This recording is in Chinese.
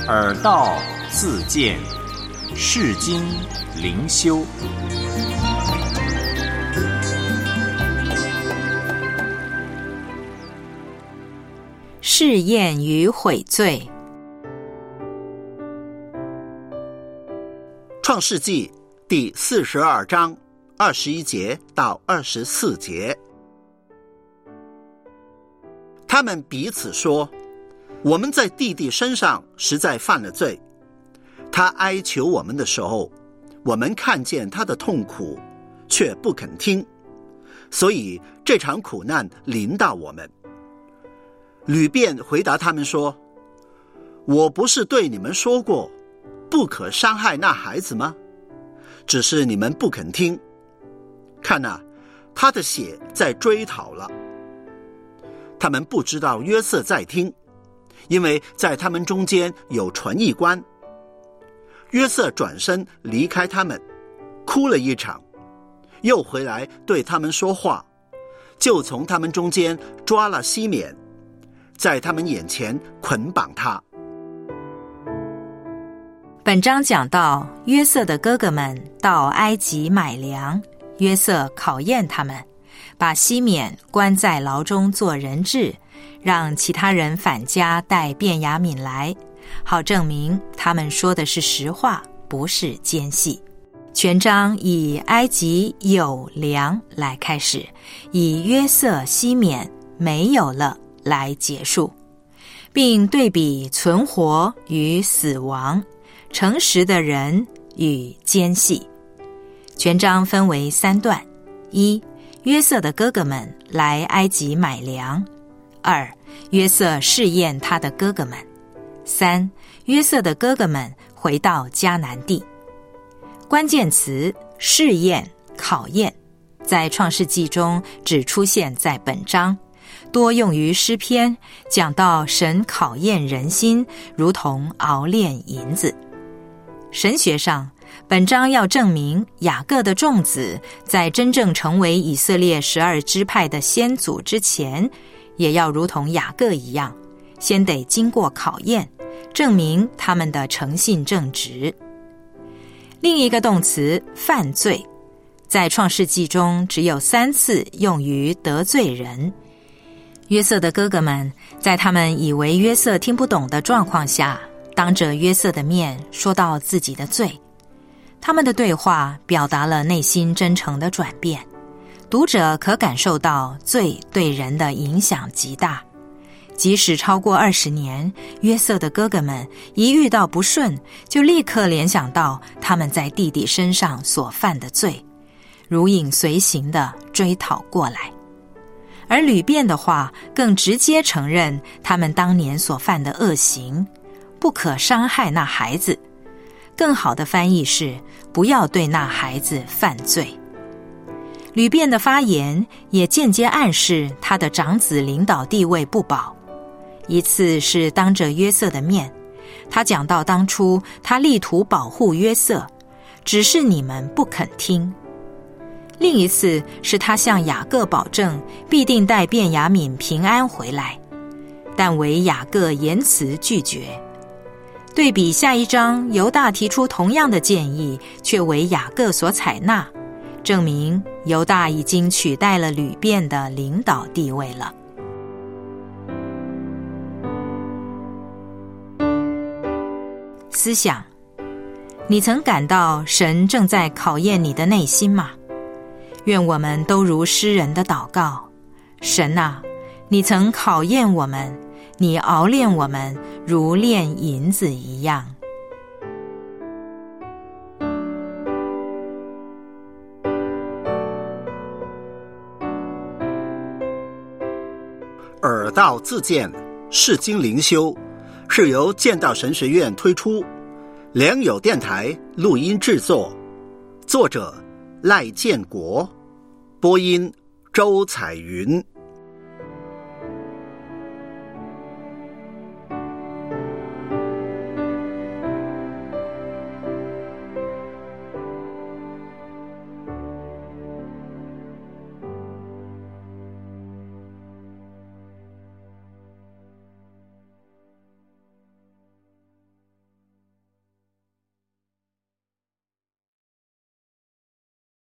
耳道自见，世经灵修。 试验与悔罪。 创世纪第42章21节到24节，他们彼此说：我们在弟弟身上实在犯了罪。他哀求我们的时候，我们看见他的痛苦，却不肯听，所以这场苦难临到我们。吕便回答他们说：我不是对你们说过，不可伤害那孩子吗？只是你们不肯听。看啊，他的血在追讨了。他们不知道约瑟在听，因为在他们中间有传译官。约瑟转身离开他们，哭了一场，又回来对他们说话，就从他们中间抓了西缅，在他们眼前捆绑他。 本章讲到约瑟的哥哥们到埃及买粮，约瑟考验他们，把西缅关在牢中做人质，让其他人返家带便雅悯来，好证明他们说的是实话，不是奸细。全章以埃及有粮来开始，以约瑟西缅没有了来结束，并对比存活与死亡，诚实的人与奸细。全章分为3段：一、约瑟的哥哥们来埃及买粮；二、约瑟试验他的哥哥们；三、约瑟的哥哥们回到迦南地。关键词试验、考验，在创世纪中只出现在本章，多用于诗篇，讲到神考验人心，如同熬炼银子。神学上，本章要证明雅各的众子在真正成为以色列12支派的先祖之前，也要如同雅各一样，先得经过考验，证明他们的诚信正直。另一个动词犯罪，在创世纪中只有3次用于得罪人。约瑟的哥哥们在他们以为约瑟听不懂的状况下，当着约瑟的面说到自己的罪。他们的对话表达了内心真诚的转变，读者可感受到罪对人的影响极大。即使超过20年，约瑟的哥哥们一遇到不顺，就立刻联想到他们在弟弟身上所犯的罪，如影随形地追讨过来。而吕便的话更直接承认他们当年所犯的恶行，不可伤害那孩子。更好的翻译是不要对那孩子犯罪。吕便的发言也间接暗示他的长子领导地位不保。一次是当着约瑟的面，他讲到当初他力图保护约瑟，只是你们不肯听。另一次是他向雅各保证必定带便雅悯平安回来，但为雅各严词拒绝。对比下一章，犹大提出同样的建议，却为雅各所采纳，证明犹大已经取代了吕便的领导地位了。思想：你曾感到神正在考验你的内心吗？愿我们都如诗人的祷告：神啊，你曾考验我们，你熬炼我们，如炼银子一样。 耳道自见，世经灵修，是由建道神学院推出，良友电台录音制作，作者赖建国，播音周彩云。